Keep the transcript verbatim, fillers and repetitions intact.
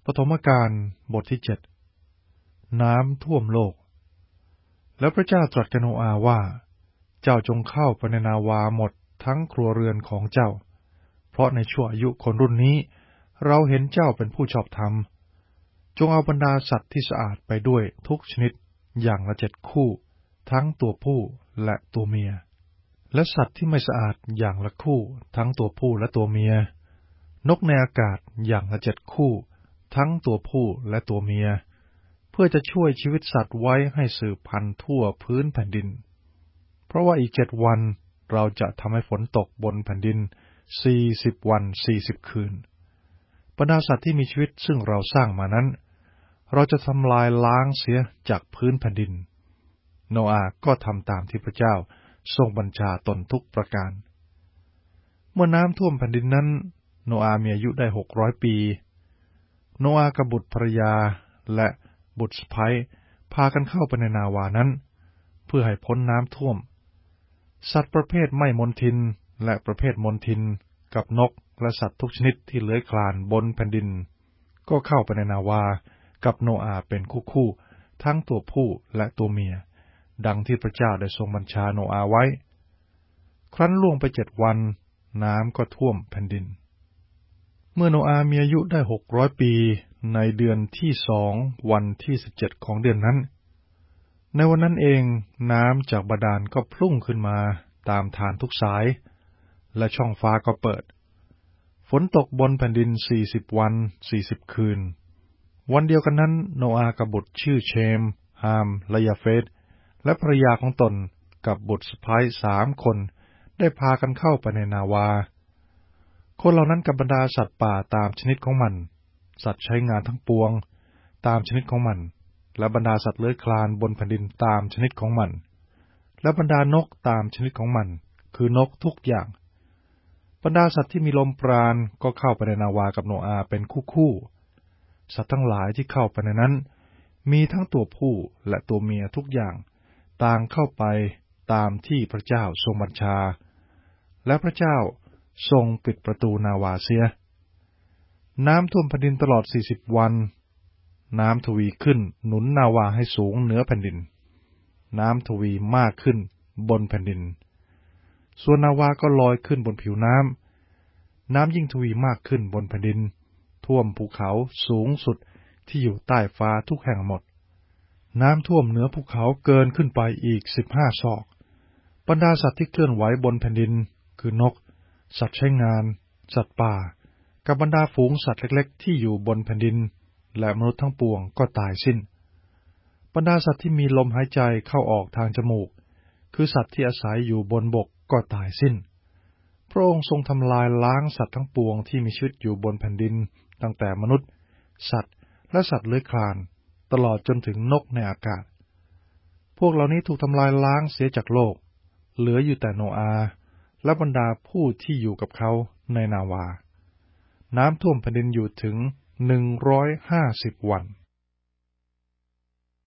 ฐมกาลบทที่เจ็ดน้ำท่วมโลกแล้วพระเจ้าตรัสกับโนอาห์ว่าเจ้าจงเข้าไปในนาวาหมดทั้งครัวเรือนของเจ้าเพราะในชั่วอายุคนรุ่นนี้เราเห็นเจ้าเป็นผู้ชอบธรรมจงเอาบรรดาสัตว์ที่สะอาดไปด้วยทุกชนิดอย่างละเจ็ดคู่ทั้งตัวผู้และตัวเมียและสัตว์ที่ไม่สะอาดอย่างละคู่ทั้งตัวผู้และตัวเมียนกในอากาศอย่างละเจ็ดคู่ทั้งตัวผู้และตัวเมียเพื่อจะช่วยชีวิตสัตว์ไว้ให้สืบพันธุ์ทั่วพื้นแผ่นดินเพราะว่าอีกเจ็ดวันเราจะทำให้ฝนตกบนแผ่นดินสี่สิบวันสี่สิบคืนบรรดาสัตว์ที่มีชีวิตซึ่งเราสร้างมานั้นเราจะทำลายล้างเสียจากพื้นแผ่นดินโนอาห์ก็ทำตามที่พระเจ้าทรงบัญชาตนทุกประการเมื่อน้ำท่วมแผ่นดินนั้นโนอาห์มีอายุได้หกร้อยปีโนอาห์กับบุตรภรรยาและบุตรสะใภ้พากันเข้าไปในนาวานั้นเพื่อให้พ้นน้ำท่วมสัตว์ประเภทไม่มนทินและประเภทมนทินกับนกและสัตว์ทุกชนิดที่เลื้อยคลานบนแผ่นดินก็เข้าไปในนาวากับโนอาห์เป็นคู่ๆทั้งตัวผู้และตัวเมียดังที่พระเจ้าได้ทรงบัญชาโนอาห์ไว้ครั้นล่วงไปเจ็ดวันน้ำก็ท่วมแผ่นดินเมื่อโนอาห์มีอายุได้หกร้อยปีในเดือนที่สองวันที่สิบเจ็ดของเดือนนั้นในวันนั้นเองน้ำจากบาดาลก็พุ่งขึ้นมาตามฐานทุกสายและช่องฟ้าก็เปิดฝนตกบนแผ่นดินสี่สิบวันสี่สิบคืนวันเดียวกันนั้นโนอาห์กับบุตรชื่อเชมฮามและยาเฟตและภรรยาของตนกับบุตรสะใภ้สามคนได้พากันเข้าไปในนาวาคนเหล่านั้นกับบรรดาสัตว์ป่าตามชนิดของมันสัตว์ใช้งานทั้งปวงตามชนิดของมันและบรรดาสัตว์เลื้อยคลานบนแผ่นดินตามชนิดของมันและบรรดานกตามชนิดของมันคือนกทุกอย่างบรรดาสัตว์ที่มีลมปราณก็เข้าไปในนาวากับโนอาห์เป็นคู่ๆสัตว์ทั้งหลายที่เข้าไปในนั้นมีทั้งตัวผู้และตัวเมียทุกอย่างต่างเข้าไปตามที่พระเจ้าทรงบัญชาและพระเจ้าทรงปิดประตูนาวาเสียน้ำท่วมแผ่นดินตลอดสี่สิบวันน้ำทวีขึ้นหนุนนาวาให้สูงเหนือแผ่นดินน้ำทวีมากขึ้นบนแผ่นดินส่วนนาวาก็ลอยขึ้นบนผิวน้ำน้ำยิ่งทวีมากขึ้นบนแผ่นดินท่วมภูเขาสูงสุดที่อยู่ใต้ฟ้าทุกแห่งหมดน้ำท่วมเหนือภูเขาเกินขึ้นไปอีกสิบห้าศอกบรรดาสัตว์ที่เคลื่อนไหวบนแผ่นดินคือนกสัตว์ใช้งานสัตว์ป่ากับบรรดาฝูงสัตว์เล็กๆที่อยู่บนแผ่นดินและมนุษย์ทั้งปวงก็ตายสิ้นบรรดาสัตว์ที่มีลมหายใจเข้าออกทางจมูกคือสัตว์ที่อาศัยอยู่บนบกก็ตายสิ้นพระองค์ทรงทำลายล้างสัตว์ทั้งปวงที่มีชีวิตอยู่บนแผ่นดินตั้งแต่มนุษย์สัตว์และสัตว์เลื้อยคลานตลอดจนถึงนกในอากาศพวกเหล่านี้ถูกทำลายล้างเสียจากโลกเหลืออยู่แต่โนอาห์และบรรดาผู้ที่อยู่กับเขาในนาวาน้ำท่วมแผ่นดินอยู่ถึงหนึ่งร้อยห้าสิบวัน